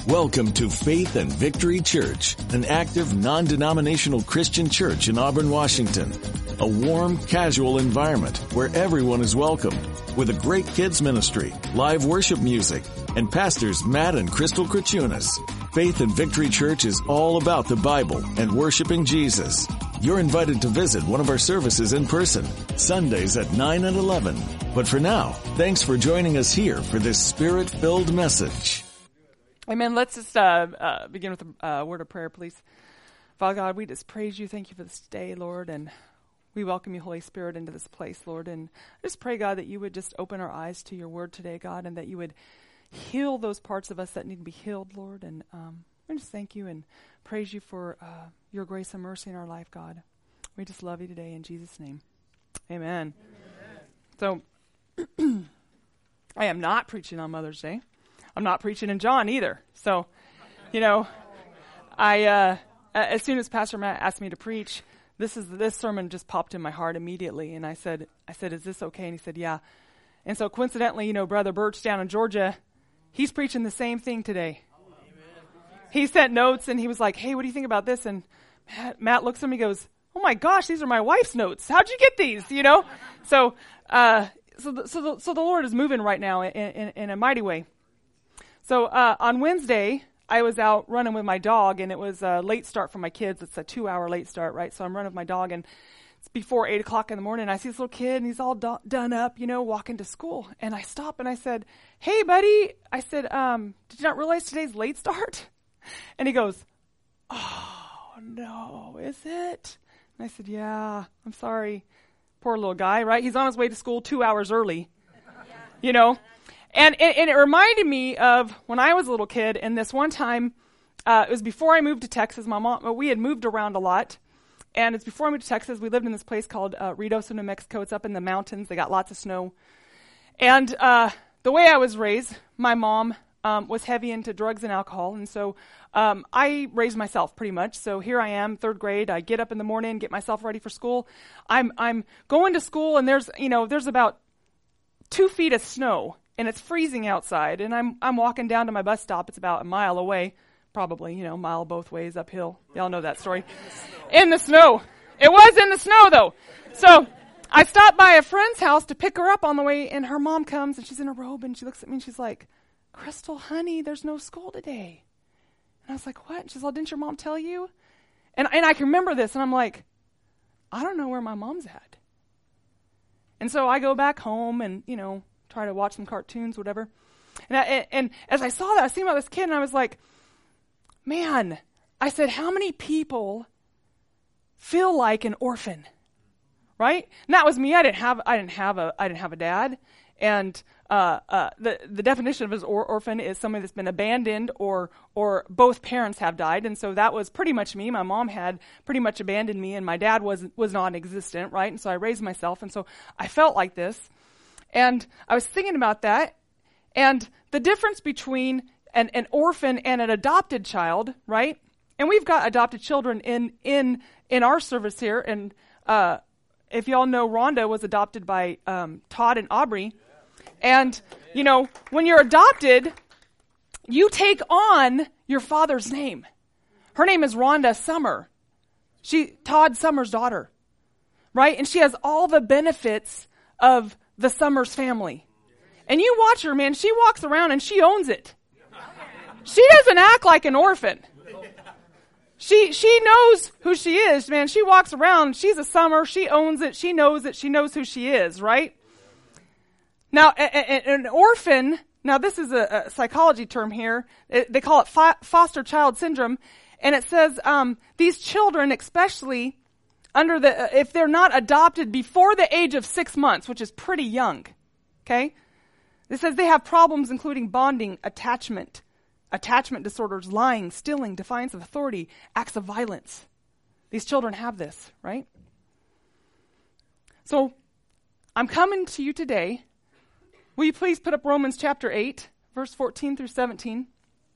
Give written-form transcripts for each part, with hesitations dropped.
Welcome to Faith and Victory Church, an active, non-denominational Christian church in Auburn, Washington. A warm, casual environment where everyone is welcomed, with a great kids ministry, live worship music, and pastors Matt and Crystal Krachunas. Faith and Victory Church is all about the Bible and worshiping Jesus. You're invited to visit one of our services in person, Sundays at 9 and 11. But for now, thanks for joining us here for this Spirit-filled message. Amen. Let's just begin with a word of prayer, please. Father God, we just praise you. Thank you for this day, Lord, and we welcome you, Holy Spirit, into this place, Lord. And I just pray, God, that you would just open our eyes to your word today, God, and that you would heal those parts of us that need to be healed, Lord. And we just thank you and praise you for your grace and mercy in our life, God. We just love you today in Jesus' name. Amen. So, I am not preaching on Mother's Day. I'm not preaching in John either. So, I as soon as Pastor Matt asked me to preach, this sermon just popped in my heart immediately, and I said, "Is this okay?" And he said, "Yeah." And so coincidentally, Brother Birch down in Georgia, he's preaching the same thing today. He sent notes, and he was like, "Hey, what do you think about this?" And Matt looks at me and goes, "Oh my gosh, these are my wife's notes. How'd you get these?" So the Lord is moving right now in a mighty way. So on Wednesday, I was out running with my dog, and it was a late start for my kids. It's a 2-hour late start, right? So I'm running with my dog, and it's before 8 o'clock in the morning. I see this little kid, and he's all done up, walking to school. And I stop, and I said, "Hey, buddy," I said, "did you not realize today's late start?" And he goes, "Oh, no, is it?" And I said, "Yeah, I'm sorry." Poor little guy, right? He's on his way to school 2 hours early, And it reminded me of when I was a little kid, and this one time, it was before I moved to Texas. My mom, we had moved around a lot, and it's before I moved to Texas. We lived in this place called Ruidoso, New Mexico. It's up in the mountains. They got lots of snow. And the way I was raised, my mom was heavy into drugs and alcohol, and so I raised myself pretty much. So here I am, 3rd grade. I get up in the morning, get myself ready for school. I'm going to school, and there's about 2 feet of snow. And it's freezing outside, and I'm walking down to my bus stop. It's about a mile away, probably, a mile both ways uphill. Y'all know that story. In the snow. It was in the snow, though. So I stopped by a friend's house to pick her up on the way, and her mom comes, and she's in a robe, and she looks at me, and she's like, "Crystal, honey, there's no school today." And I was like, "What?" And she's like, "Didn't your mom tell you?" And I can remember this, and I'm like, I don't know where my mom's at. And so I go back home and, try to watch some cartoons, whatever. And as I saw that, I was thinking about this kid, and I was like, man, I said, how many people feel like an orphan, right? And that was me. I didn't have a dad, and the definition of an orphan is somebody that's been abandoned or both parents have died, and so that was pretty much me. My mom had pretty much abandoned me, and my dad was non-existent, right? And so I raised myself, and so I felt like this. And I was thinking about that, and the difference between an orphan and an adopted child, right? And we've got adopted children in our service here. And if y'all know, Rhonda was adopted by Todd and Aubrey. And, when you're adopted, you take on your father's name. Her name is Rhonda Summer. Todd Summer's daughter, right? And she has all the benefits of the Summers family. And you watch her, man, she walks around and she owns it. She doesn't act like an orphan. She knows who she is, man. She walks around, she's a Summer, she owns it, she knows who she is, right? Now, an orphan, now this is a psychology term here. They call it foster child syndrome. And it says these children, especially if they're not adopted before the age of 6 months, which is pretty young, okay? It says they have problems including bonding, attachment disorders, lying, stealing, defiance of authority, acts of violence. These children have this, right? So I'm coming to you today. Will you please put up Romans chapter 8, verse 14 through 17?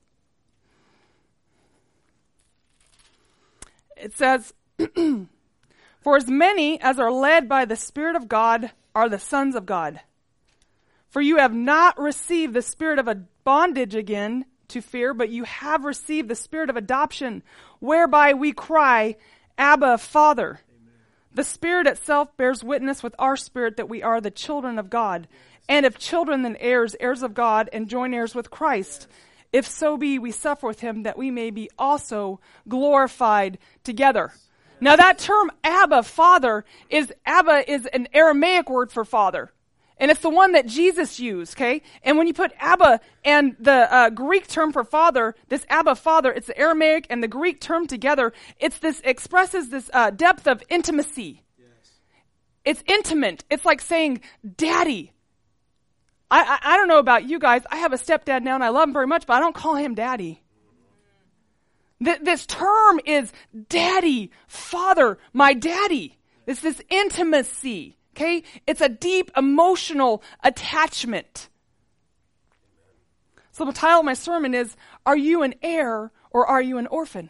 It says, "For as many as are led by the Spirit of God are the sons of God. For you have not received the spirit of a bondage again to fear, but you have received the spirit of adoption, whereby we cry, Abba, Father. Amen. The Spirit itself bears witness with our spirit that we are the children of God. Yes. And if children, then heirs, heirs of God, and joint heirs with Christ. Yes. If so be we suffer with him, that we may be also glorified together. Yes. Now that term, Abba, Father, Abba is an Aramaic word for father. And it's the one that Jesus used, okay? And when you put Abba and the Greek term for father, this Abba, Father, it's the Aramaic and the Greek term together. Expresses this depth of intimacy. Yes. It's intimate. It's like saying daddy. I don't know about you guys. I have a stepdad now and I love him very much, but I don't call him daddy. This term is daddy, father, my daddy. It's this intimacy. Okay? It's a deep emotional attachment. So the title of my sermon is, Are you an heir or are you an orphan?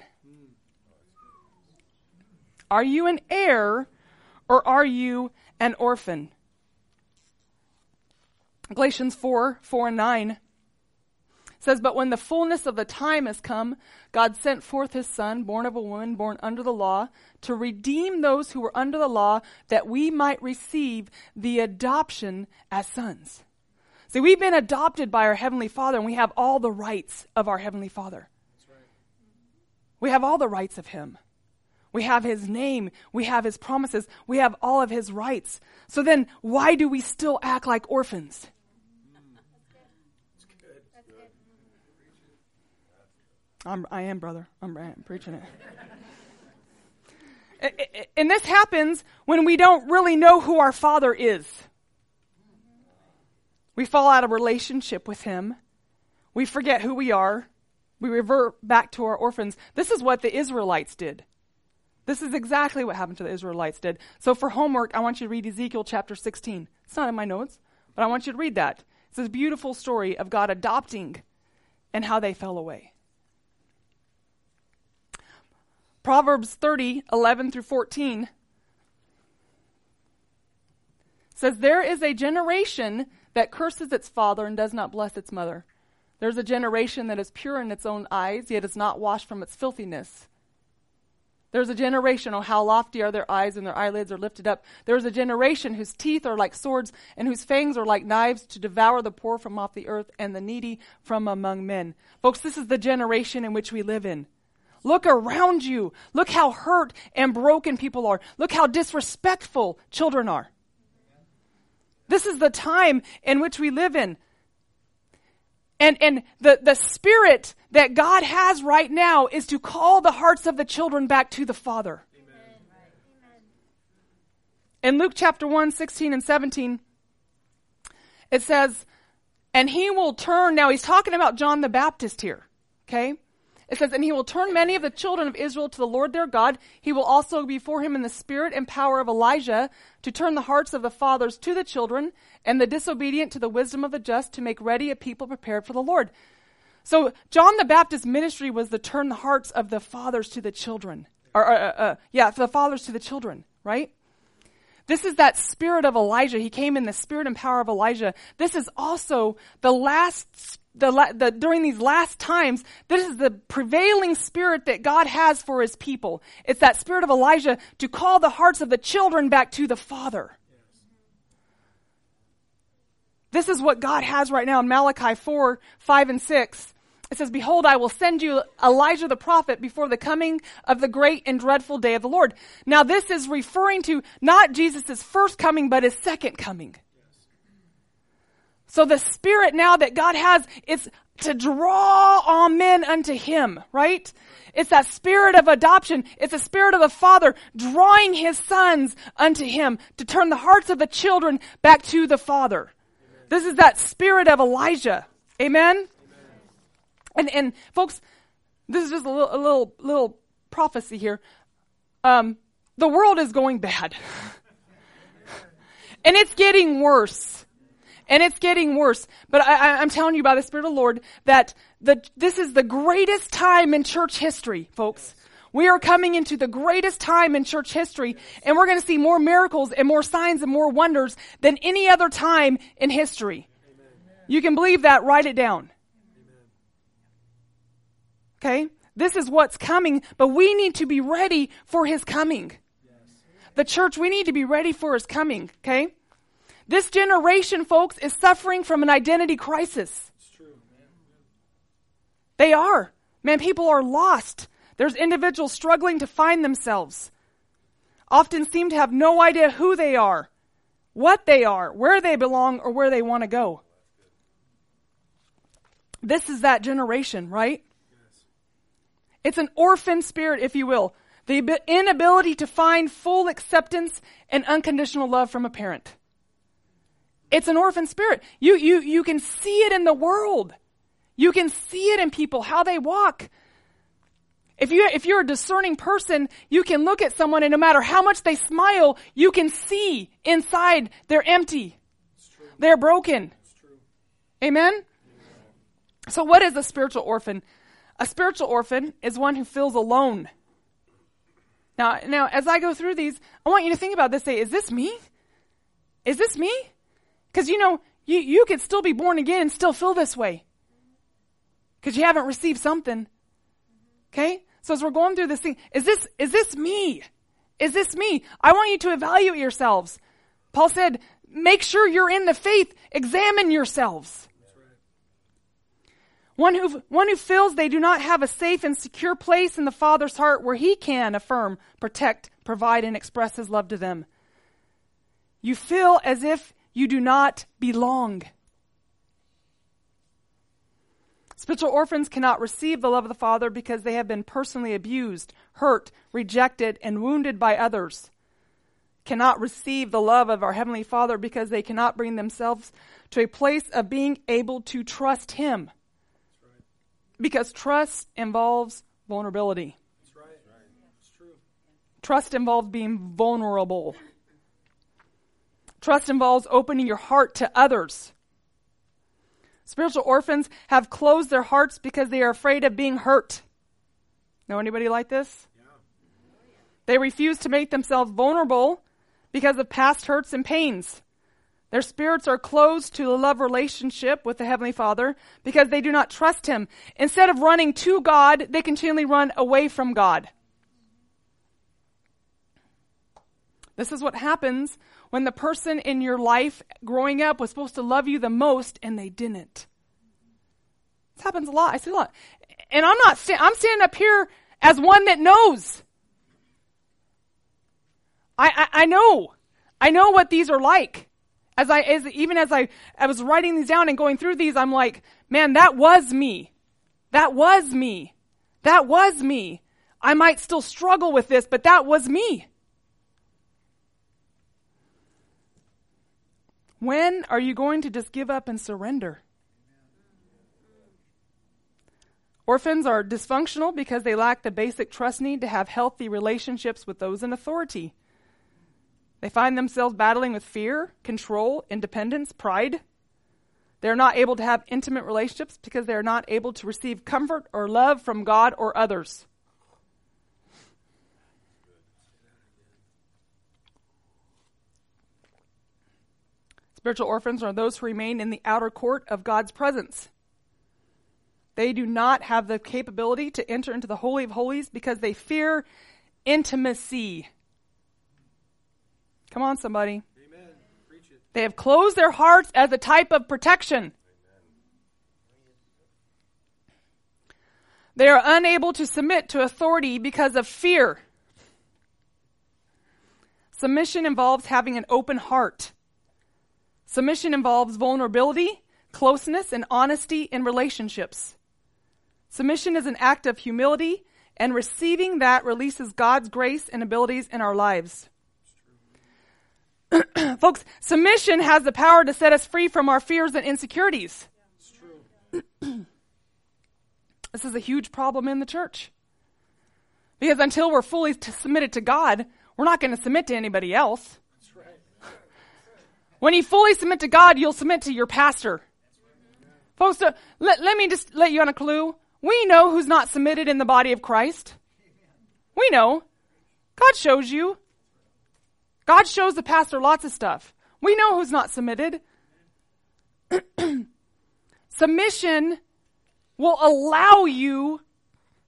Are you an heir or are you an orphan? Galatians 4:4-9 says, But when the fullness of the time has come, God sent forth his Son, born of a woman, born under the law, to redeem those who were under the law, that we might receive the adoption as sons. See, we've been adopted by our Heavenly Father, and we have all the rights of our Heavenly Father. That's right. We have all the rights of him. We have his name. We have his promises. We have all of his rights. So then, why do we still act like orphans? I am, brother. I'm preaching it. And this happens when we don't really know who our Father is. We fall out of relationship with him. We forget who we are. We revert back to our orphans. This is what the Israelites did. This is exactly what happened to the Israelites did. So for homework, I want you to read Ezekiel chapter 16. It's not in my notes, but I want you to read that. It's this beautiful story of God adopting and how they fell away. Proverbs 30:11-14 says, There is a generation that curses its father and does not bless its mother. There's a generation that is pure in its own eyes, yet is not washed from its filthiness. There's a generation, oh, how lofty are their eyes, and their eyelids are lifted up. There's a generation whose teeth are like swords, and whose fangs are like knives, to devour the poor from off the earth, and the needy from among men. Folks, this is the generation in which we live in. Look around you. Look how hurt and broken people are. Look how disrespectful children are. This is the time in which we live in. And the spirit that God has right now is to call the hearts of the children back to the Father. Amen. In Luke chapter 1:16-17, it says, And he will turn, now he's talking about John the Baptist here, okay? It says, And he will turn many of the children of Israel to the Lord their God. He will also be before him in the spirit and power of Elijah, to turn the hearts of the fathers to the children, and the disobedient to the wisdom of the just, to make ready a people prepared for the Lord. So John the Baptist's ministry was to turn the hearts of the fathers to the children. For the fathers to the children, right? This is that spirit of Elijah. He came in the spirit and power of Elijah. This is also during these last times, this is the prevailing spirit that God has for his people. It's that spirit of Elijah to call the hearts of the children back to the Father. Yes. This is what God has right now in Malachi 4:5-6. It says, Behold, I will send you Elijah the prophet before the coming of the great and dreadful day of the Lord. Now this is referring to not Jesus' first coming, but his second coming. So the spirit now that God has is to draw all men unto him, right? It's that spirit of adoption. It's the spirit of the Father drawing his sons unto him to turn the hearts of the children back to the Father. Amen. This is that spirit of Elijah. Amen? Amen. And folks, this is just a little prophecy here. The world is going bad. And it's getting worse. And it's getting worse. But I'm telling you by the Spirit of the Lord that this is the greatest time in church history, folks. We are coming into the greatest time in church history, and we're going to see more miracles and more signs and more wonders than any other time in history. Amen. You can believe that. Write it down. Okay? This is what's coming, but we need to be ready for his coming. The church, we need to be ready for his coming, okay? This generation, folks, is suffering from an identity crisis. It's true, man. They are. Man, people are lost. There's individuals struggling to find themselves. Often seem to have no idea who they are, what they are, where they belong, or where they want to go. This is that generation, right? Yes. It's an orphan spirit, if you will. The inability to find full acceptance and unconditional love from a parent. It's an orphan spirit. You can see it in the world. You can see it in people, how they walk. If you're a discerning person, you can look at someone and no matter how much they smile, you can see inside they're empty. They're broken. Amen? So what is a spiritual orphan? A spiritual orphan is one who feels alone. Now, as I go through these, I want you to think about this. Say, is this me? Is this me? Because, you could still be born again and still feel this way. Because you haven't received something. Okay? So as we're going through this thing, is this me? Is this me? I want you to evaluate yourselves. Paul said, make sure you're in the faith. Examine yourselves. One who feels they do not have a safe and secure place in the Father's heart where he can affirm, protect, provide, and express his love to them. You feel as if you do not belong. Spiritual orphans cannot receive the love of the Father because they have been personally abused, hurt, rejected, and wounded by others. Cannot receive the love of our Heavenly Father because they cannot bring themselves to a place of being able to trust him. Because trust involves vulnerability. That's right. It's true. Trust involves being vulnerable. Trust involves opening your heart to others. Spiritual orphans have closed their hearts because they are afraid of being hurt. Know anybody like this? Yeah. They refuse to make themselves vulnerable because of past hurts and pains. Their spirits are closed to the love relationship with the Heavenly Father because they do not trust him. Instead of running to God, they continually run away from God. This is what happens when the person in your life growing up was supposed to love you the most and they didn't. This happens a lot. I see a lot. And I'm standing up here as one that knows. I know. I know what these are like. As I was writing these down and going through these, I'm like, man, that was me. That was me. That was me. I might still struggle with this, but that was me. When are you going to just give up and surrender? Orphans are dysfunctional because they lack the basic trust need to have healthy relationships with those in authority. They find themselves battling with fear, control, independence, pride. They're not able to have intimate relationships because they're not able to receive comfort or love from God or others. Spiritual orphans are those who remain in the outer court of God's presence. They do not have the capability to enter into the Holy of Holies because they fear intimacy. Come on, somebody. Amen. Preach it. They have closed their hearts as a type of protection. They are unable to submit to authority because of fear. Submission involves having an open heart. Submission involves vulnerability, closeness, and honesty in relationships. Submission is an act of humility, and receiving that releases God's grace and abilities in our lives. Folks, submission has the power to set us free from our fears and insecurities. It's true. This is a huge problem in the church. Because until we're fully submitted to God, we're not going to submit to anybody else. That's right. When you fully submit to God, you'll submit to your pastor. Folks, let me just let you on a clue. We know who's not submitted in the body of Christ. We know. God shows you. God shows the pastor lots of stuff. We know who's not submitted. Submission will allow you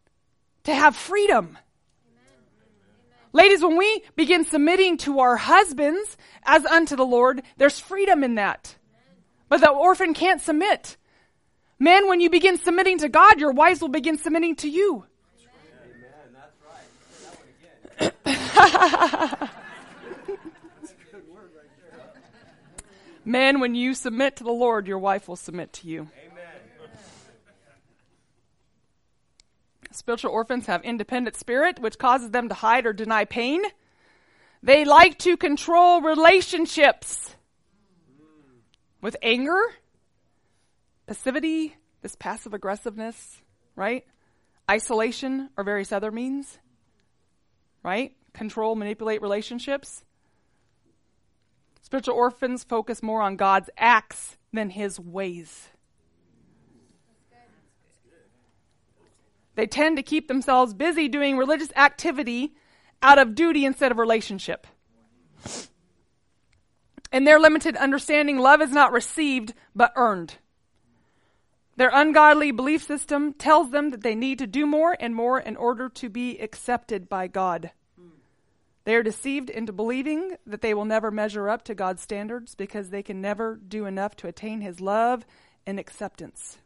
to have freedom. Ladies, when we begin submitting to our husbands as unto the Lord, there's freedom in that. But the orphan can't submit. Men, when you begin submitting to God, your wives will begin submitting to you. Amen. That's right. That one again. That's a good word right there. Men, when you submit to the Lord, your wife will submit to you. Amen. Spiritual orphans have independent spirit, which causes them to hide or deny pain. They like to control relationships with anger, passivity, this passive aggressiveness, right? Isolation or various other means, right? Control, manipulate relationships. Spiritual orphans focus more on God's acts than his ways. They tend to keep themselves busy doing religious activity out of duty instead of relationship. In their limited understanding, love is not received, but earned. Their ungodly belief system tells them that they need to do more and more in order to be accepted by God. They are deceived into believing that they will never measure up to God's standards because they can never do enough to attain his love and acceptance.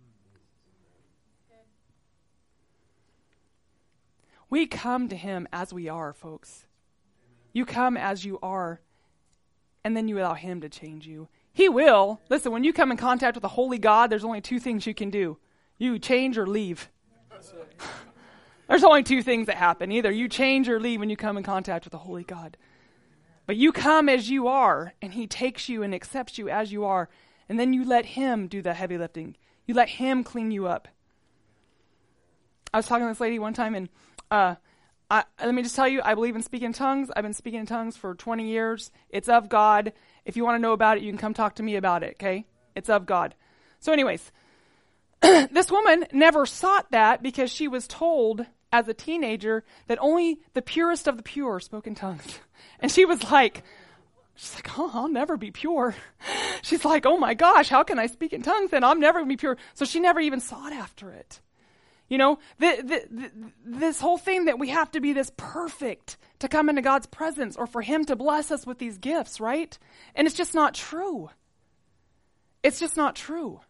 We come to him as we are, folks. You come as you are, and then you allow him to change you. He will. Listen, when you come in contact with the holy God, there's only two things you can do. You change or leave. There's only two things that happen. Either you change or leave when you come in contact with the holy God. But you come as you are, and he takes you and accepts you as you are, and then you let him do the heavy lifting. You let him clean you up. I was talking to this lady one time, and let me just tell you, I believe in speaking in tongues. I've been speaking in tongues for 20 years. It's of God. If you want to know about it, you can come talk to me about it, okay? It's of God. So anyways, this woman never sought that because she was told as a teenager that only the purest of the pure spoke in tongues. And she's like, oh, I'll never be pure. She's like, oh my gosh, how can I speak in tongues and I'm never going to be pure? So she never even sought after it. You know, this whole thing that we have to be this perfect to come into God's presence or for him to bless us with these gifts, right? And it's just not true. It's just not true.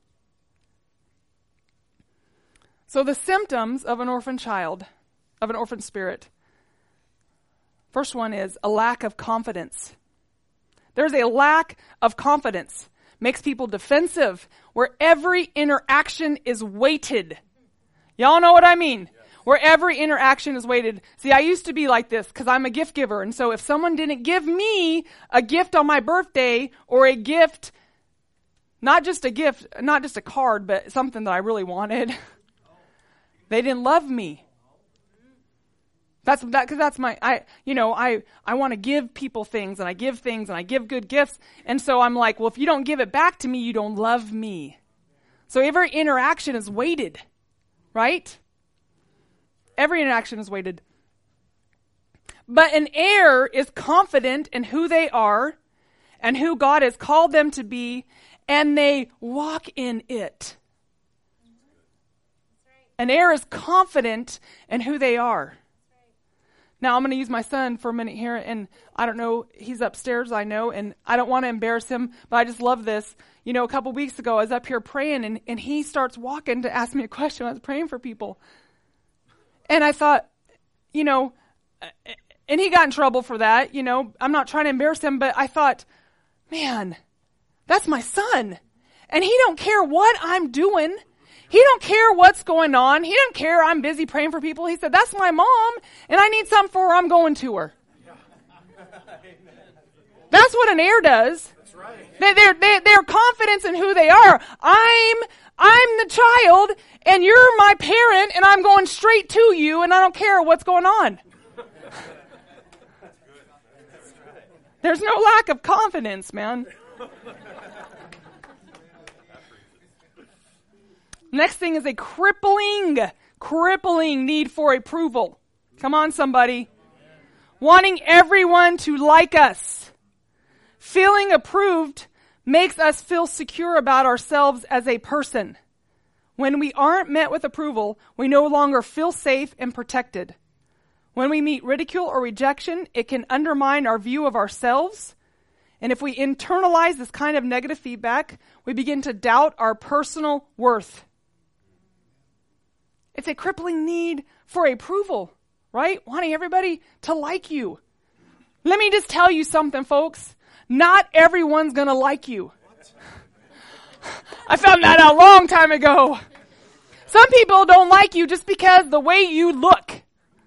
So the symptoms of an orphan child, of an orphan spirit. First one is a lack of confidence. There's a lack of confidence. Makes people defensive, where every interaction is weighted. Y'all know what I mean? Yes. Where every interaction is weighted. See, I used to be like this because I'm a gift giver. And so if someone didn't give me a gift on my birthday or a gift, not just a card, but something that I really wanted, they didn't love me. That's my, I want to give people things and I give things and I give good gifts. And so I'm like, well, if you don't give it back to me, you don't love me. So every interaction is weighted. Right? Every interaction is weighted. But an heir is confident in who they are and who God has called them to be, and they walk in it. An heir is confident in who they are. Now, I'm going to use my son for a minute here, and I don't know, he's upstairs, I know, and I don't want to embarrass him, but I just love this. You know, a couple weeks ago, I was up here praying, and he starts walking to ask me a question. I was praying for people. And I thought, you know, and he got in trouble for that, you know. I'm not trying to embarrass him, but I thought, man, that's my son. And he don't care what I'm doing. He don't care what's going on. He don't care I'm busy praying for people. He said, that's my mom, and I need something for her. I'm going to her. That's what an heir does. That's right. Their confidence in who they are. I'm the child, and you're my parent, and I'm going straight to you, and I don't care what's going on. There's no lack of confidence, man. Next thing is a crippling need for approval. Come on, somebody. Wanting everyone to like us. Feeling approved makes us feel secure about ourselves as a person. When we aren't met with approval, we no longer feel safe and protected. When we meet ridicule or rejection, it can undermine our view of ourselves. And if we internalize this kind of negative feedback, we begin to doubt our personal worth. It's a crippling need for approval, right? Wanting everybody to like you. Let me just tell you something, folks. Not everyone's going to like you. I found that out a long time ago. Some people don't like you just because the way you look.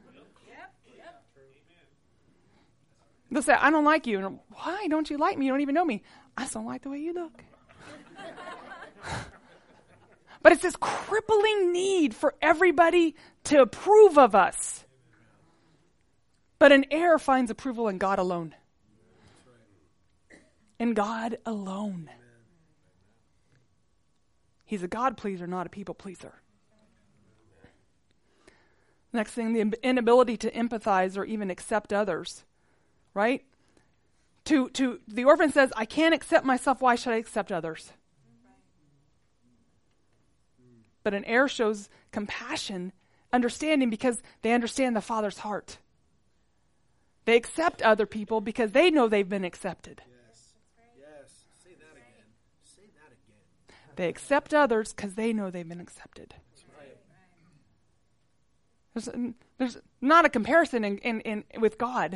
They'll say, I don't like you. And why don't you like me? You don't even know me. I just don't like the way you look. But it's this crippling need for everybody to approve of us. But an heir finds approval in God alone. In God alone. He's a God pleaser, not a people pleaser. Next thing, the inability to empathize or even accept others. Right? The orphan says, I can't accept myself. Why should I accept others? But an heir shows compassion, understanding, because they understand the Father's heart. They accept other people because they know they've been accepted. Yes. Say that again. Say that again. They accept others because they know they've been accepted. There's not a comparison in with God.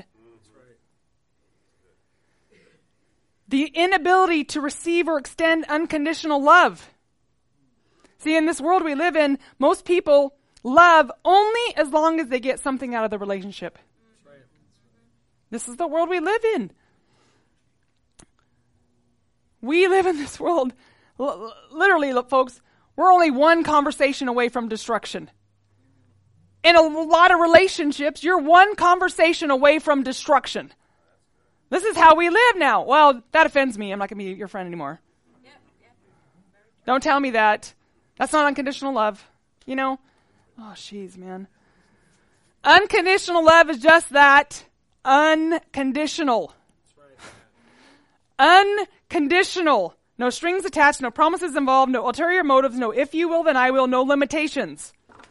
The inability to receive or extend unconditional love. See, in this world we live in, most people love only as long as they get something out of the relationship. This is the world we live in. We live in this world, literally, look, folks, we're only one conversation away from destruction. In a lot of relationships, you're one conversation away from destruction. This is how we live now. Well, that offends me. I'm not going to be your friend anymore. Don't tell me that. That's not unconditional love. You know? Oh, jeez, man. Unconditional love is just that. Unconditional. Unconditional. No strings attached, no promises involved, no ulterior motives, no if you will, then I will, no limitations.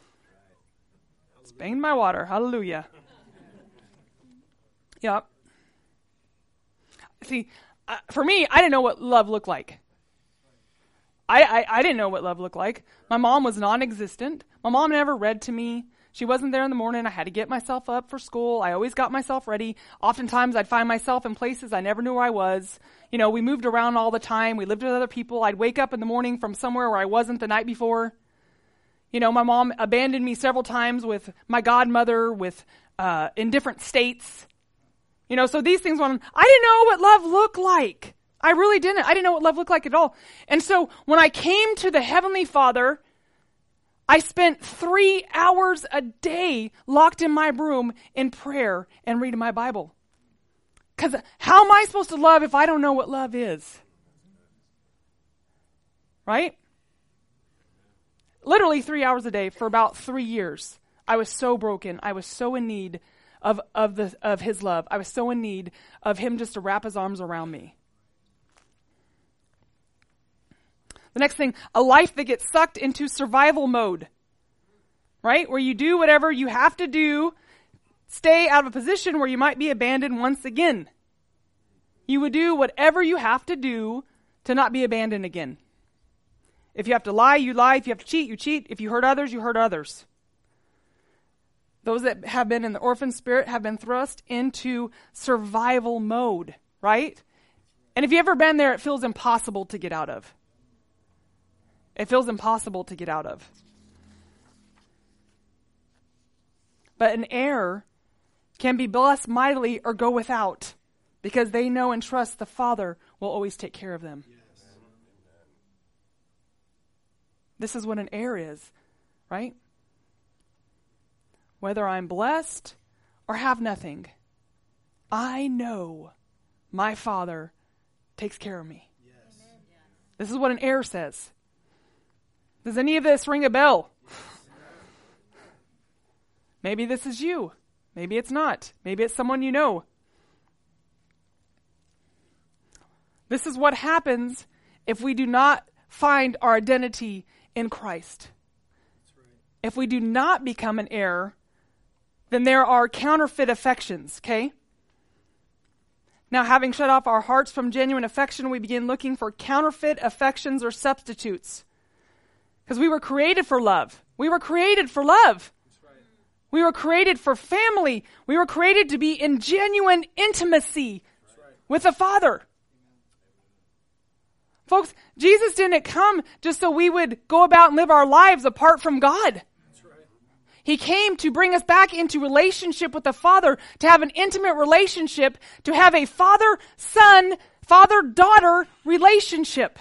Spain my water. Hallelujah. Yep. See, for me, I didn't know what love looked like. I didn't know what love looked like. My mom was non-existent. My mom never read to me. She wasn't there in the morning. I had to get myself up for school. I always got myself ready. Oftentimes, I'd find myself in places I never knew where I was. You know, we moved around all the time. We lived with other people. I'd wake up in the morning from somewhere where I wasn't the night before. You know, my mom abandoned me several times with my godmother in different states. You know, so these things I didn't know what love looked like. I really didn't. I didn't know what love looked like at all. And so when I came to the Heavenly Father, I spent 3 hours a day locked in my room in prayer and reading my Bible. Because how am I supposed to love if I don't know what love is? Right? Literally 3 hours a day for about 3 years. I was so broken. I was so in need of His love. I was so in need of Him just to wrap His arms around me. The next thing, a life that gets sucked into survival mode, right? Where you do whatever you have to do, stay out of a position where you might be abandoned once again. You would do whatever you have to do to not be abandoned again. If you have to lie, you lie. If you have to cheat, you cheat. If you hurt others, you hurt others. Those that have been in the orphan spirit have been thrust into survival mode, right? And if you've ever been there, it feels impossible to get out of. It feels impossible to get out of. But an heir can be blessed mightily or go without because they know and trust the Father will always take care of them. Yes. This is what an heir is, right? Whether I'm blessed or have nothing, I know my Father takes care of me. Yes. This is what an heir says. Does any of this ring a bell? Maybe this is you. Maybe it's not. Maybe it's someone you know. This is what happens if we do not find our identity in Christ. If we do not become an heir, then there are counterfeit affections, okay? Now, having shut off our hearts from genuine affection, we begin looking for counterfeit affections or substitutes. Because we were created for love. We were created for love. We were created for family. We were created to be in genuine intimacy with the Father. Folks, Jesus didn't come just so we would go about and live our lives apart from God. He came to bring us back into relationship with the Father, to have an intimate relationship, to have a father-son, father-daughter relationship.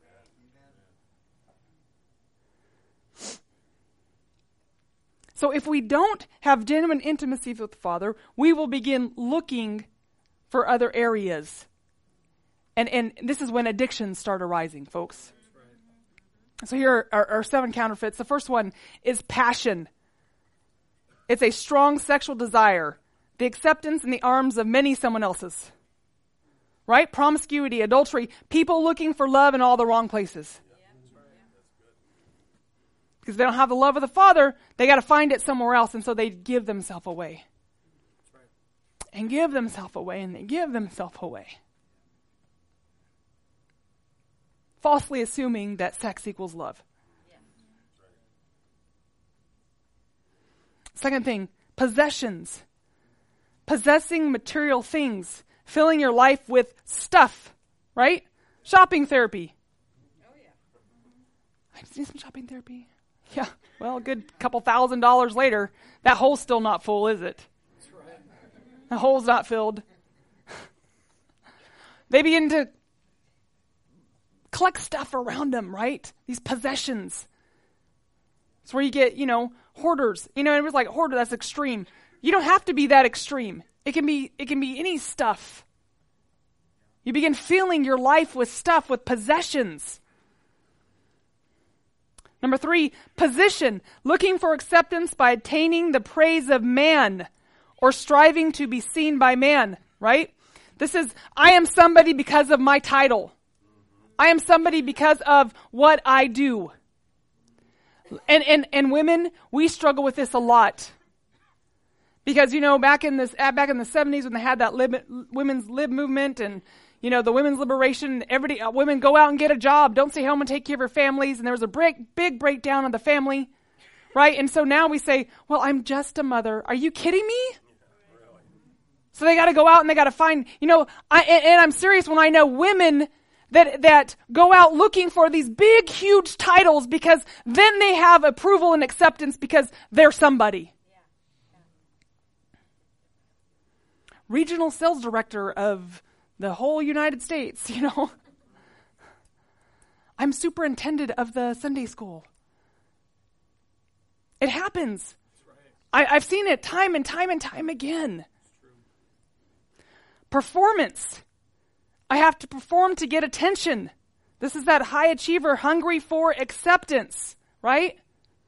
So if we don't have genuine intimacy with the Father, we will begin looking for other areas. And this is when addictions start arising, folks. So here are 7 counterfeits. The first one is passion. It's a strong sexual desire, the acceptance in the arms of many someone else's. Right? Promiscuity, adultery, people looking for love in all the wrong places. Because they don't have the love of the Father, they got to find it somewhere else, and so they give themselves away. And give themselves away, and they give themselves away. Falsely assuming that sex equals love. Second thing, possessions. Possessing material things. Filling your life with stuff, right? Shopping therapy. I just need some shopping therapy. Yeah, well, a good couple $1,000s later, that hole's still not full, is it? The hole's not filled. They begin to collect stuff around them, right? These possessions. It's where you get, hoarders. It was like hoarder, that's extreme. You don't have to be that extreme. It can be any stuff. You begin filling your life with stuff, with possessions. Number 3, position. Looking for acceptance by attaining the praise of man or striving to be seen by man, right? This is, I am somebody because of my title. I am somebody because of what I do. And women, we struggle with this a lot. Because, back in the 70s when they had that women's lib movement and, the women's liberation, women go out and get a job, don't stay home and take care of your families, and there was a big breakdown of the family, right? And so now we say, well, I'm just a mother. Are you kidding me? So they got to go out and they got to find, and I'm serious when I know women that go out looking for these big, huge titles because then they have approval and acceptance because they're somebody. Regional sales director of the whole United States, I'm superintendent of the Sunday school. It happens. I've seen it time and time and time again. Performance. I have to perform to get attention. This is that high achiever hungry for acceptance, right?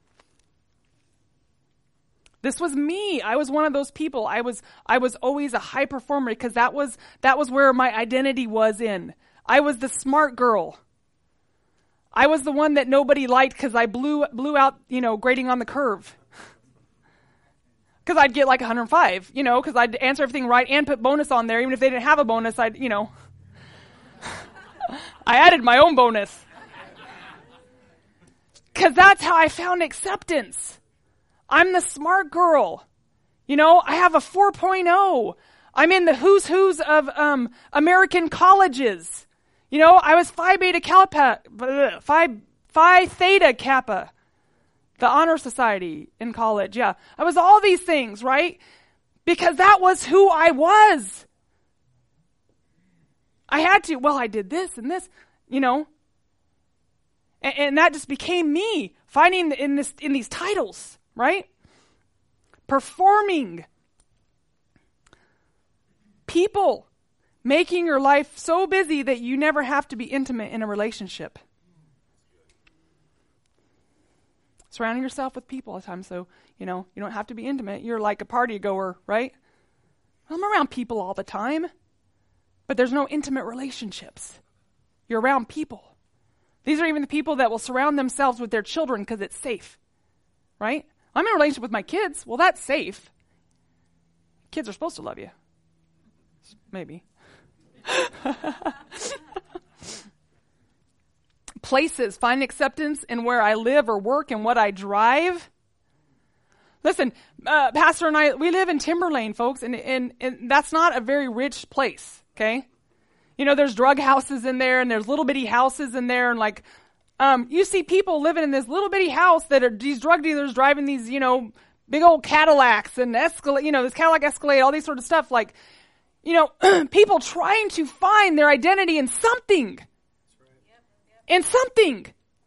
This was me. I was one of those people. I was always a high performer because that was where my identity was in. I was the smart girl. I was the one that nobody liked because I blew out, grading on the curve. Because I'd get like 105, because I'd answer everything right and put bonus on there. Even if they didn't have a bonus, I added my own bonus. Because that's how I found acceptance. I'm the smart girl. I have a 4.0. I'm in the who's of American colleges. I was Phi Theta Kappa, the honor society in college. Yeah, I was all these things, right? Because that was who I was. I had to. Well, I did this and this, and that just became me finding in these titles. Right? Performing. People. Making your life so busy that you never have to be intimate in a relationship. Surrounding yourself with people all the time so, you don't have to be intimate. You're like a party goer, right? I'm around people all the time. But there's no intimate relationships. You're around people. These are even the people that will surround themselves with their children because it's safe, right? I'm in a relationship with my kids. Well, that's safe. Kids are supposed to love you. Maybe. Places, find acceptance in where I live or work and what I drive. Listen, Pastor and I, we live in Timberlane, folks, and that's not a very rich place, okay? You know, there's drug houses in there, and there's little bitty houses in there, and like, you see people living in this little bitty house that are these drug dealers driving these, you know, big old Cadillacs and Escalade, you know, this Cadillac Escalade, all these sort of stuff. Like, you know, people trying to find their identity in something. In something.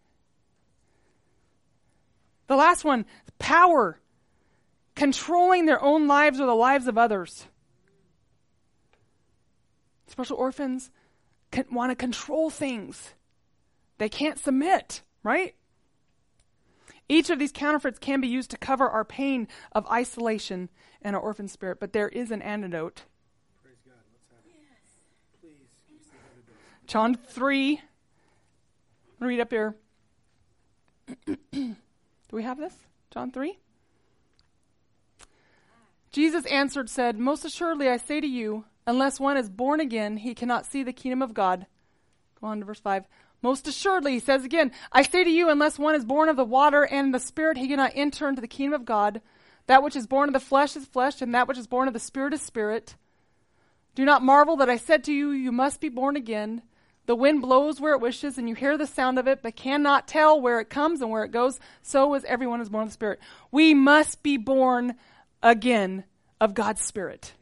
The last one, power. Controlling their own lives or the lives of others. Special orphans want to control things. They can't submit, right? Each of these counterfeits can be used to cover our pain of isolation and our orphan spirit, but there is an antidote. Praise God. Let's have it. Yes. Please, give us the antidote. John 3. I'll read up here. Do we have this? John 3? Jesus answered, said, most assuredly I say to you, unless one is born again, he cannot see the kingdom of God. Go on to verse 5. Most assuredly, he says again, I say to you, unless one is born of the water and the Spirit, he cannot enter into the kingdom of God. That which is born of the flesh is flesh, and that which is born of the Spirit is spirit. Do not marvel that I said to you, you must be born again. The wind blows where it wishes, and you hear the sound of it, but cannot tell where it comes and where it goes. So is everyone who is born of the Spirit. We must be born again of God's Spirit.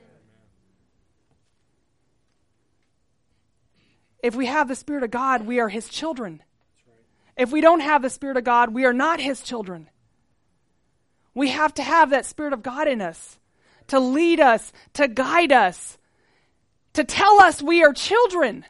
If we have the Spirit of God, we are His children. If we don't have the Spirit of God, we are not His children. We have to have that Spirit of God in us to lead us, to guide us, to tell us we are children.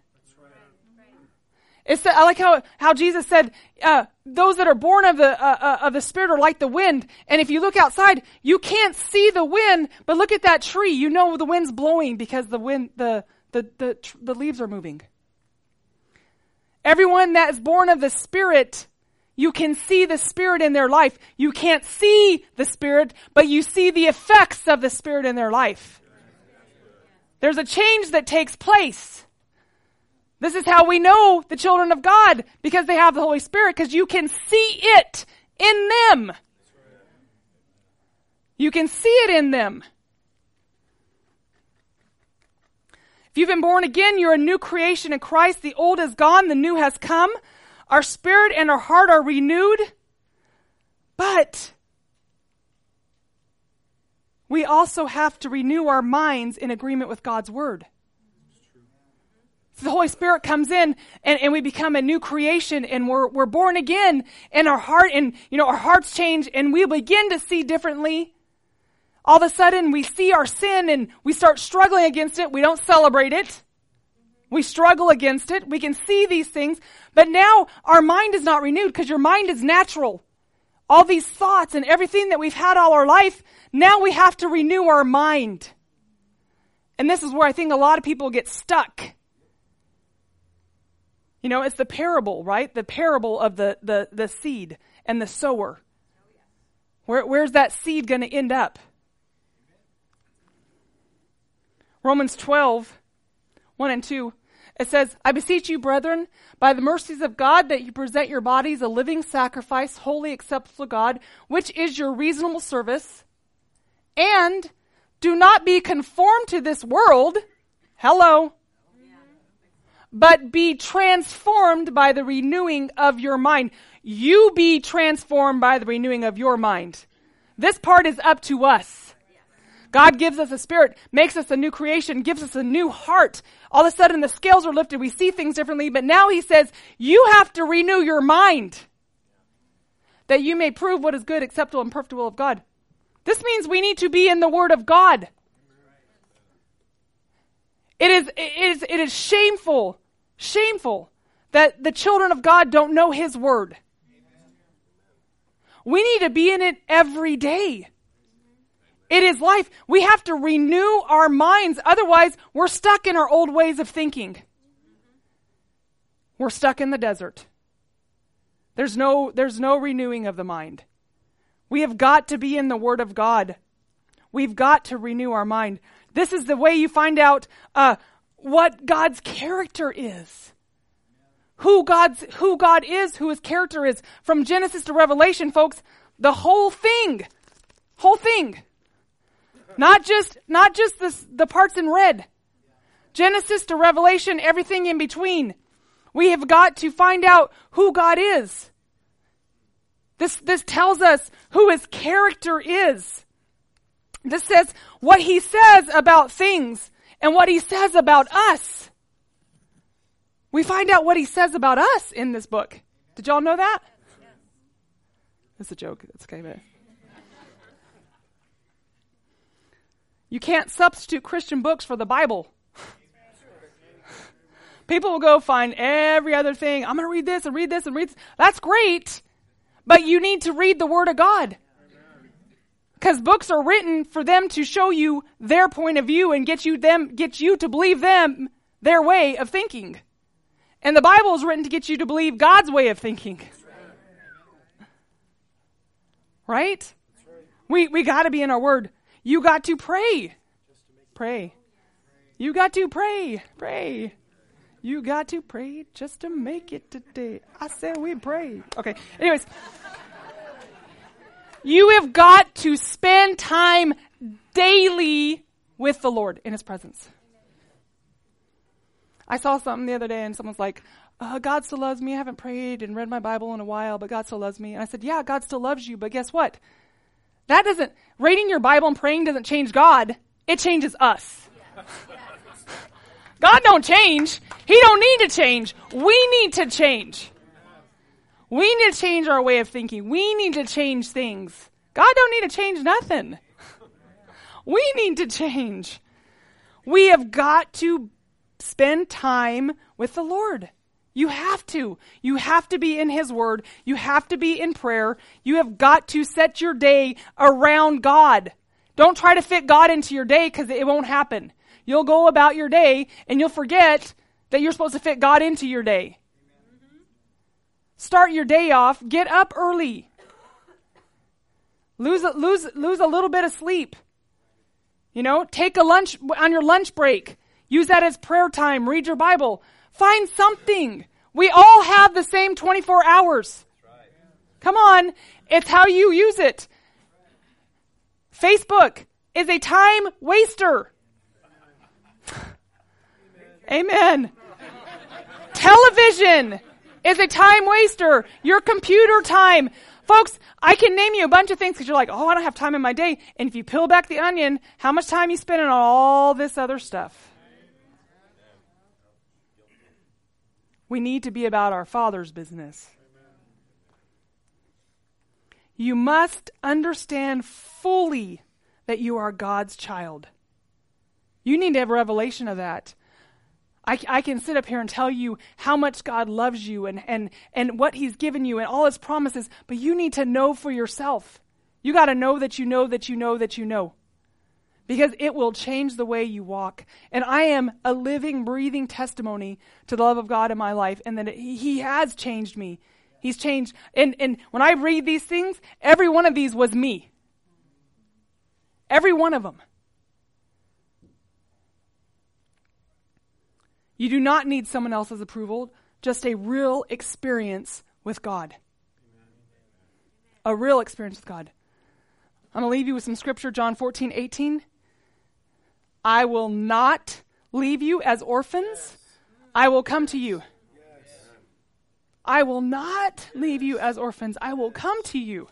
I like how Jesus said, those that are born of the Spirit are like the wind. And if you look outside, you can't see the wind, but look at that tree. You know the wind's blowing because the wind, the leaves are moving. Everyone that is born of the Spirit, you can see the Spirit in their life. You can't see the Spirit, but you see the effects of the Spirit in their life. There's a change that takes place. This is how we know the children of God, because they have the Holy Spirit, because you can see it in them. You can see it in them. If you've been born again, you're a new creation in Christ. The old is gone, the new has come. Our spirit and our heart are renewed. But we also have to renew our minds in agreement with God's word. So the Holy Spirit comes in and we become a new creation, and we're born again, and our hearts change, and we begin to see differently. All of a sudden we see our sin and we start struggling against it. We don't celebrate it. We struggle against it. We can see these things, but now our mind is not renewed because your mind is natural. All these thoughts and everything that we've had all our life, now we have to renew our mind. And this is where I think a lot of people get stuck. You know, it's the parable, right? The parable of the seed and the sower. Where's that seed going to end up? Romans 12, 1 and 2. It says, I beseech you, brethren, by the mercies of God, that you present your bodies a living sacrifice, wholly acceptable to God, which is your reasonable service. And do not be conformed to this world. Hello. But be transformed by the renewing of your mind. You be transformed by the renewing of your mind. This part is up to us. God gives us a spirit, makes us a new creation, gives us a new heart. All of a sudden the scales are lifted. We see things differently. But now he says, you have to renew your mind that you may prove what is good, acceptable, and perfect will of God. This means we need to be in the Word of God. It is shameful that the children of God don't know His Word. We need to be in it every day. It is life. We have to renew our minds. Otherwise, we're stuck in our old ways of thinking. We're stuck in the desert. There's no renewing of the mind. We have got to be in the Word of God. We've got to renew our mind. This is the way you find out what God's character is. Who God is, who his character is. From Genesis to Revelation, folks, the whole thing. Not just the parts in red. Genesis to Revelation, everything in between. We have got to find out who God is. This tells us who his character is. This says what he says about things and what he says about us. We find out what he says about us in this book. Did y'all know that? That's a joke. That's okay, but you can't substitute Christian books for the Bible. People will go find every other thing. I'm going to read this and read this and read this. That's great, but you need to read the Word of God. Because books are written for them to show you their point of view and get you to believe them, their way of thinking. And the Bible is written to get you to believe God's way of thinking. Right? We got to be in our Word. You got to pray. Pray. You got to pray. Pray. You got to pray just to make it today. I said we pray. Okay. Anyways. You have got to spend time daily with the Lord in his presence. I saw something the other day and someone's like, God still loves me. I haven't prayed and read my Bible in a while, but God still loves me. And I said, yeah, God still loves you, but guess what? Reading your Bible and praying doesn't change God. It changes us. God don't change. He don't need to change. We need to change. We need to change our way of thinking. We need to change things. God don't need to change nothing. We need to change. We have got to spend time with the Lord. You have to. You have to be in his word. You have to be in prayer. You have got to set your day around God. Don't try to fit God into your day because it won't happen. You'll go about your day and you'll forget that you're supposed to fit God into your day. Start your day off. Get up early. Lose a little bit of sleep. Take a lunch on your lunch break. Use that as prayer time. Read your Bible. Find something. We all have the same 24 hours. Come on. It's how you use it. Facebook is a time waster. Amen. Television is a time waster. Your computer time. Folks, I can name you a bunch of things because you're like, I don't have time in my day. And if you peel back the onion, how much time you spend on all this other stuff? We need to be about our Father's business. You must understand fully that you are God's child. You need to have a revelation of that. I can sit up here and tell you how much God loves you and what he's given you and all his promises, but you need to know for yourself. You got to know that you know that you know that you know. Because it will change the way you walk. And I am a living, breathing testimony to the love of God in my life and that he has changed me. He's changed. And when I read these things, every one of these was me. Every one of them. You do not need someone else's approval, just a real experience with God. A real experience with God. I'm going to leave you with some scripture, John 14:18. I will not leave you as orphans. I will come to you. I will not leave you as orphans. I will come to you.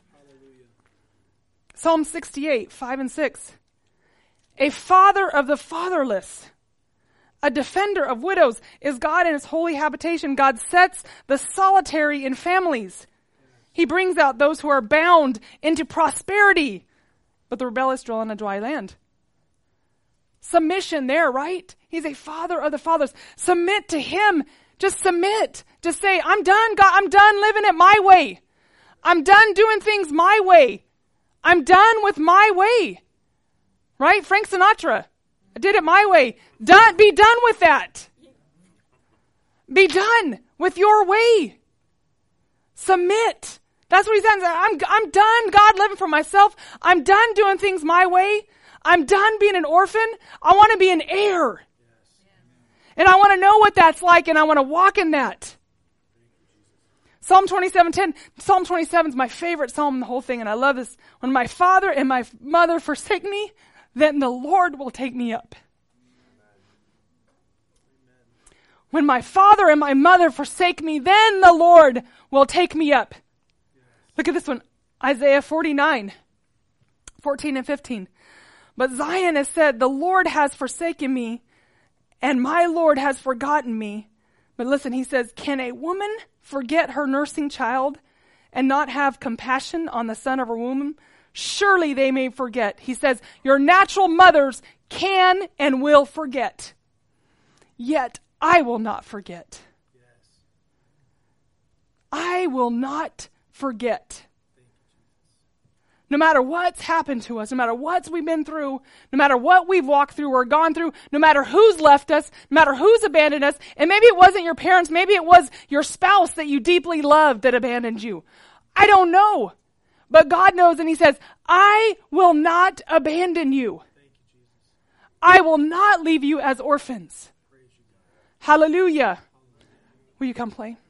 Psalm 68, 5 and 6. A father of the fatherless, a defender of widows is God in his holy habitation. God sets the solitary in families. He brings out those who are bound into prosperity, but the rebellious dwell on a dry land. Submission there, right? He's a father of the fathers. Submit to him. Just submit. Just say, I'm done, God. I'm done living it my way. I'm done doing things my way. I'm done with my way. Right? Frank Sinatra. I did it my way. Be done with that. Be done with your way. Submit. That's what he says. I'm done, God, living for myself. I'm done doing things my way. I'm done being an orphan. I want to be an heir. And I want to know what that's like, and I want to walk in that. Psalm 27:10. Psalm 27 is my favorite psalm in the whole thing, and I love this. When my father and my mother forsake me, then the Lord will take me up. When my father and my mother forsake me, then the Lord will take me up. Look at this one. Isaiah 49, 14 and 15. But Zion has said, the Lord has forsaken me, and my Lord has forgotten me. But listen, he says, can a woman forget her nursing child and not have compassion on the son of her womb? Surely they may forget. He says, your natural mothers can and will forget. Yet I will not forget. I will not forget. No matter what's happened to us, no matter what we've been through, no matter what we've walked through or gone through, no matter who's left us, no matter who's abandoned us, and maybe it wasn't your parents, maybe it was your spouse that you deeply loved that abandoned you. I don't know. But God knows, and he says, I will not abandon you. I will not leave you as orphans. Hallelujah. Will you come play?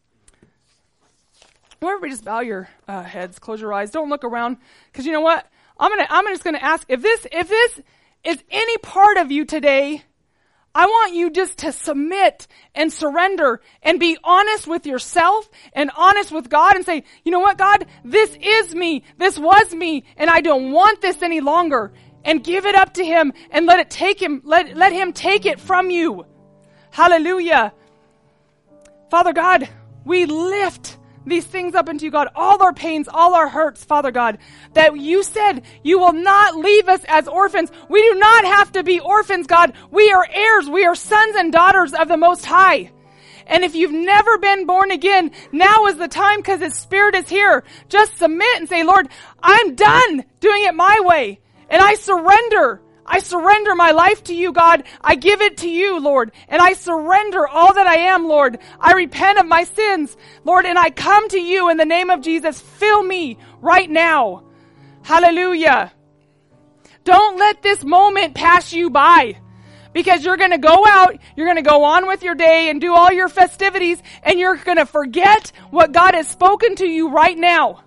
Well, everybody just bow your heads, close your eyes, don't look around, because you know what? I'm just gonna ask, if this is any part of you today, I want you just to submit and surrender and be honest with yourself and honest with God and say, you know what, God, this is me, this was me, and I don't want this any longer. And give it up to him and let him take it from you. Hallelujah. Father God, we lift these things up into you, God, all our pains, all our hurts, Father God, that you said you will not leave us as orphans. We do not have to be orphans, God. We are heirs. We are sons and daughters of the Most High. And if you've never been born again, now is the time because his Spirit is here. Just submit and say, Lord, I'm done doing it my way. And I surrender. I surrender my life to you, God. I give it to you, Lord. And I surrender all that I am, Lord. I repent of my sins, Lord, and I come to you in the name of Jesus. Fill me right now. Hallelujah. Don't let this moment pass you by, because you're going to go out, you're going to go on with your day and do all your festivities, and you're going to forget what God has spoken to you right now.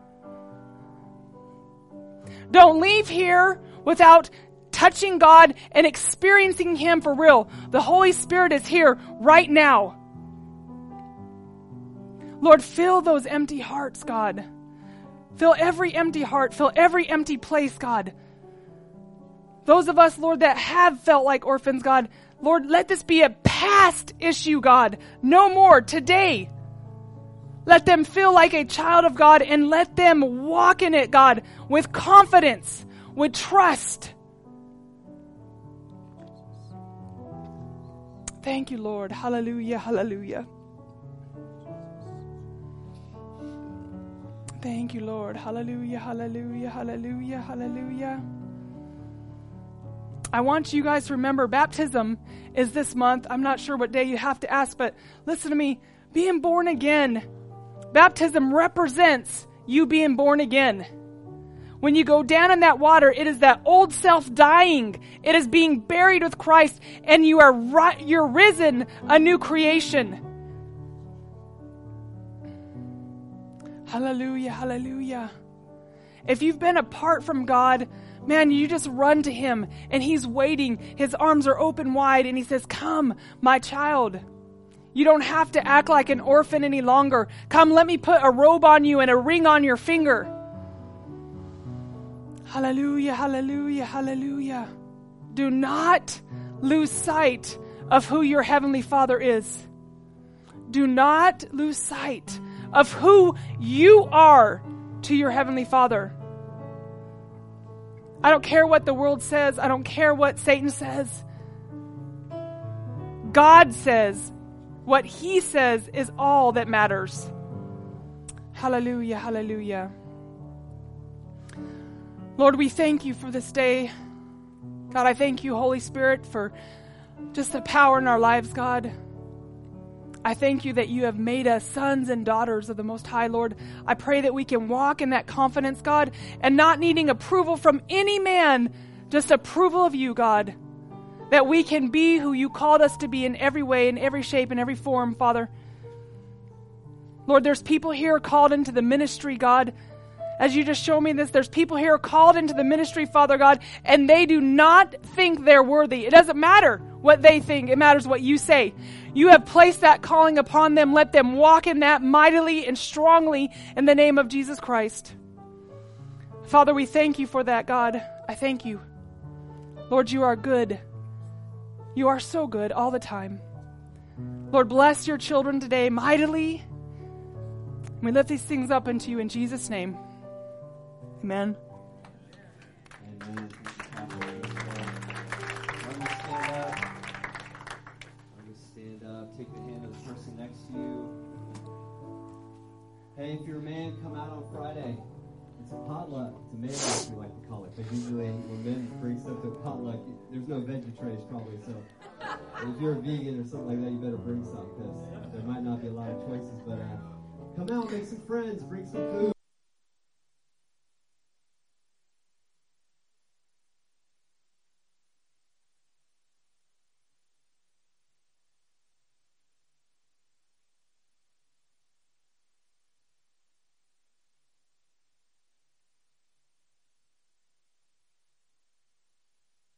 Don't leave here without touching God and experiencing him for real. The Holy Spirit is here right now. Lord, fill those empty hearts, God. Fill every empty heart. Fill every empty place, God. Those of us, Lord, that have felt like orphans, God, Lord, let this be a past issue, God. No more today. Let them feel like a child of God and let them walk in it, God, with confidence, with trust. Thank you, Lord. Hallelujah, hallelujah. Thank you, Lord. Hallelujah, hallelujah, hallelujah, hallelujah. I want you guys to remember, baptism is this month. I'm not sure what day you have to ask, but listen to me. Being born again. Baptism represents you being born again. When you go down in that water, it is that old self dying. It is being buried with Christ, and you're risen, a new creation. Hallelujah, hallelujah. If you've been apart from God, man, you just run to him, and he's waiting. His arms are open wide, and he says, come, my child. You don't have to act like an orphan any longer. Come, let me put a robe on you and a ring on your finger. Hallelujah, hallelujah, hallelujah. Do not lose sight of who your Heavenly Father is. Do not lose sight of who you are to your Heavenly Father. I don't care what the world says. I don't care what Satan says. God says what he says is all that matters. Hallelujah, hallelujah. Lord, we thank you for this day. God, I thank you, Holy Spirit, for just the power in our lives, God. I thank you that you have made us sons and daughters of the Most High, Lord. I pray that we can walk in that confidence, God, and not needing approval from any man, just approval of you, God. That we can be who you called us to be in every way, in every shape, in every form, Father. Lord, there's people here called into the ministry, God. As you just showed me this, there's people here called into the ministry, Father God, and they do not think they're worthy. It doesn't matter what they think. It matters what you say. You have placed that calling upon them. Let them walk in that mightily and strongly in the name of Jesus Christ. Father, we thank you for that, God. I thank you. Lord, you are good. You are so good all the time. Lord, bless your children today mightily. We lift these things up unto you in Jesus' name. Amen. Amen. Let me stand up. Let me stand up. Take the hand of the person next to you. Hey, if you're a man, come out on Friday. It's a potluck. It's a man night, we like to call it. But usually when men bring stuff to a potluck, there's no veggie trays probably. So if you're a vegan or something like that, you better bring some because there might not be a lot of choices. But come out, make some friends, bring some food.